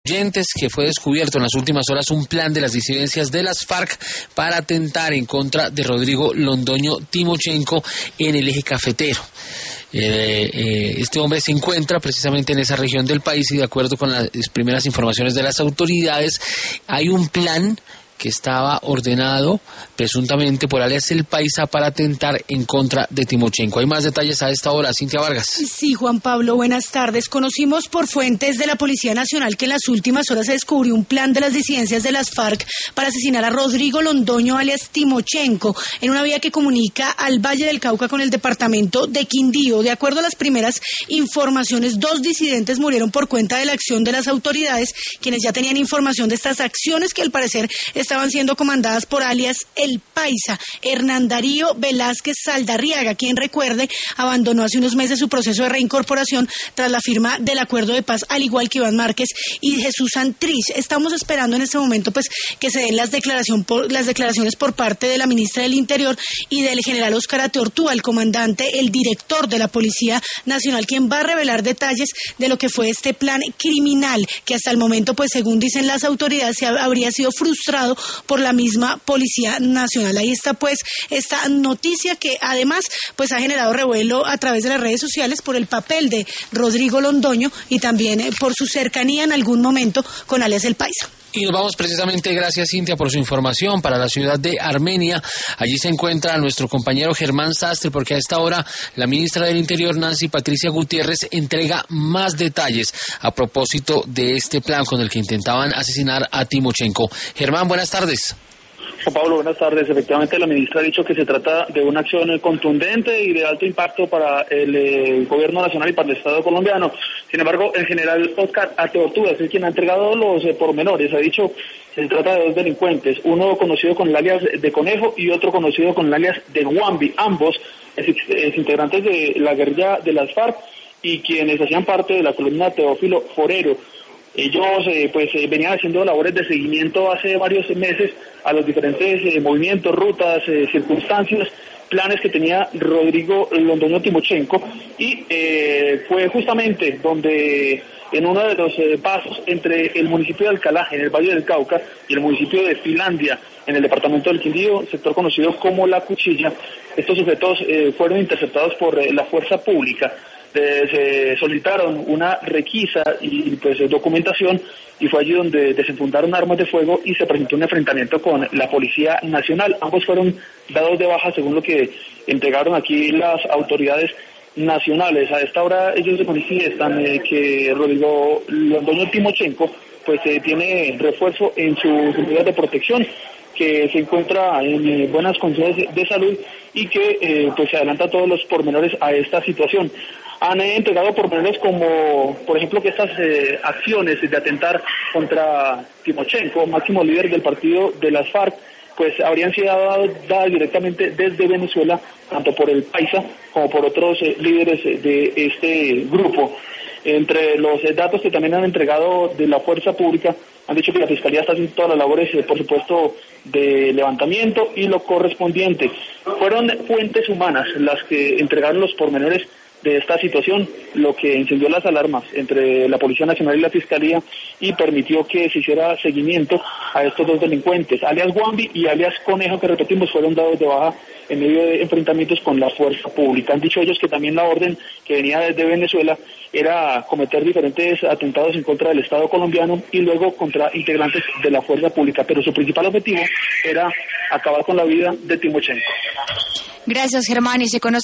que fue descubierto en las últimas horas un plan de las disidencias de las FARC para atentar en contra de Rodrigo Londoño Timochenko en el eje cafetero. Este hombre se encuentra precisamente en esa región del país y de acuerdo con las primeras informaciones de las autoridades hay un plan que estaba ordenado presuntamente por alias El Paisa para atentar en contra de Timochenko. Hay más detalles a esta hora. Cintia Vargas. Sí, Juan Pablo, buenas tardes. Conocimos por fuentes de la Policía Nacional que en las últimas horas se descubrió un plan de las disidencias de las FARC para asesinar a Rodrigo Londoño alias Timochenko en una vía que comunica al Valle del Cauca con el departamento de Quindío. De acuerdo a las primeras informaciones, 2 disidentes murieron por cuenta de la acción de las autoridades, quienes ya tenían información de estas acciones que al parecer estaban siendo comandadas por alias El Paisa, Hernán Darío Velázquez Saldarriaga, quien, recuerde, abandonó hace unos meses su proceso de reincorporación tras la firma del acuerdo de paz, al igual que Iván Márquez y Jesús Santrich. Estamos esperando en este momento pues que se den las declaraciones por parte de la ministra del Interior y del general Óscar Ateortúa, el comandante, el director de la Policía Nacional, quien va a revelar detalles de lo que fue este plan criminal que hasta el momento, pues según dicen las autoridades, habría sido frustrado por la misma Policía Nacional. Ahí está pues esta noticia que además pues ha generado revuelo a través de las redes sociales por el papel de Rodrigo Londoño y también por su cercanía en algún momento con alias El Paisa. Y nos vamos precisamente, gracias Cintia por su información, para la ciudad de Armenia. Allí se encuentra nuestro compañero Germán Sastre, porque a esta hora la ministra del Interior, Nancy Patricia Gutiérrez, entrega más detalles a propósito de este plan con el que intentaban asesinar a Timochenko. Germán, buenas tardes. Juan Pablo, buenas tardes. Efectivamente, la ministra ha dicho que se trata de una acción contundente y de alto impacto para el gobierno nacional y para el Estado colombiano. Sin embargo, el general Óscar Ateortúa es quien ha entregado los pormenores. Ha dicho que se trata de 2 delincuentes, uno conocido con el alias de Conejo y otro conocido con el alias de Guambi, ambos integrantes de la guerrilla de las FARC y quienes hacían parte de la columna Teófilo Forero. Ellos venían haciendo labores de seguimiento hace varios meses a los diferentes movimientos, rutas, circunstancias, planes que tenía Rodrigo Londoño Timochenko y fue justamente donde en uno de los pasos entre el municipio de Alcalá, en el Valle del Cauca, y el municipio de Finlandia, en el departamento del Quindío, sector conocido como La Cuchilla, estos sujetos fueron interceptados por la fuerza pública. Se solicitaron una requisa y documentación y fue allí donde desenfundaron armas de fuego y se presentó un enfrentamiento con la Policía Nacional. Ambos fueron dados de baja según lo que entregaron aquí las autoridades nacionales. A esta hora ellos se manifiestan que Rodrigo Londoño Timochenko tiene refuerzo en sus medidas de protección, que se encuentra en buenas condiciones de salud y que se adelanta todos los pormenores a esta situación. Han entregado pormenores como, por ejemplo, que estas acciones de atentar contra Timochenko, máximo líder del partido de las FARC, habrían sido dadas directamente desde Venezuela, tanto por el Paisa como por otros líderes de este grupo. Entre los datos que también han entregado de la fuerza pública, han dicho que la Fiscalía está haciendo todas las labores, por supuesto, de levantamiento y lo correspondiente. Fueron fuentes humanas las que entregaron los pormenores de esta situación, lo que encendió las alarmas entre la Policía Nacional y la Fiscalía y permitió que se hiciera seguimiento a estos 2 delincuentes, alias Guambi y alias Conejo, que repetimos, fueron dados de baja en medio de enfrentamientos con la fuerza pública. Han dicho ellos que también la orden que venía desde Venezuela era cometer diferentes atentados en contra del Estado colombiano y luego contra integrantes de la fuerza pública, pero su principal objetivo era acabar con la vida de Timochenko. Gracias, Germán. Y se conoce